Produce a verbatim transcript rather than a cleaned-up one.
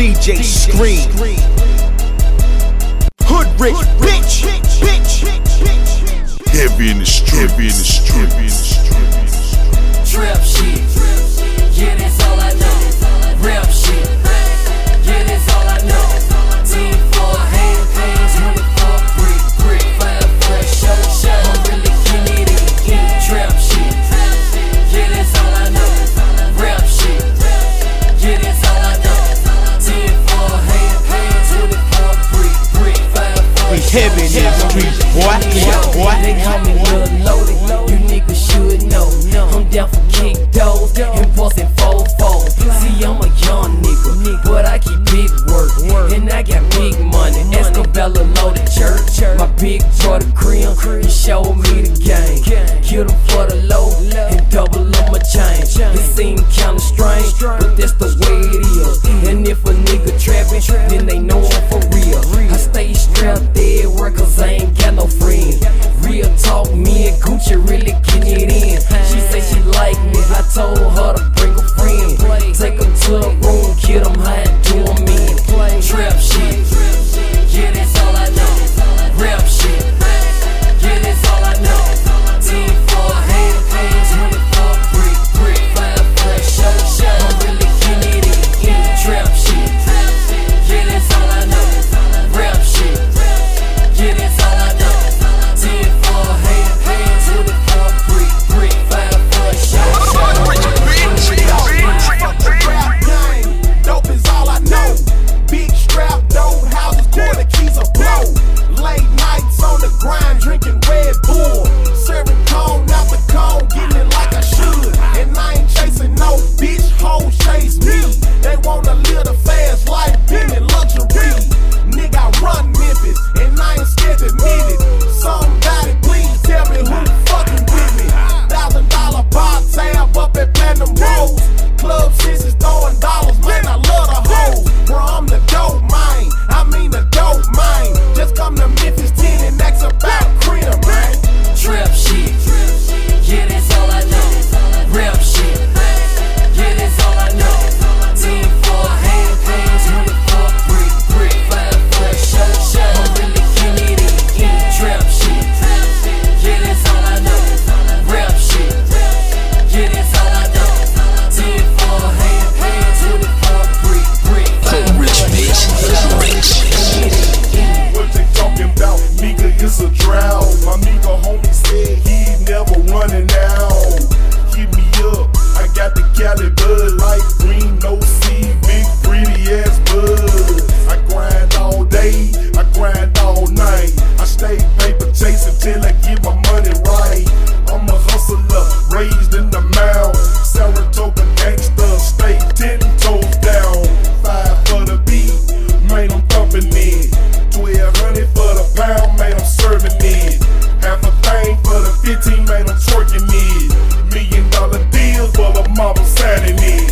D J Scream. Hood rich bitch. Heavy in the street, heavy in the street, heavy in the street. Trap shit, yeah, that's all I know. Rap shit, yeah, that's all I know. Team for hand, hands, money for brick, brick, five for show, show. I'm really killing it in. Trap shit, yeah, that's all I know. Rap shit, yeah, that's all I know. Team for hand, hands, money for brick, brick, five for We show, heavy in the streets, boy. boy. They call me Lil Loaded, you niggas should know. I'm down for kick doors and bustin' four four. See, I'm a young nigga, but I keep big work, and I got big money. Escabella loaded church, my big brother Cream, he showed me the game. Kill him for the low and double up my change. It seem kinda strange, but that's the way it is. And if a nigga trappin', then they know him for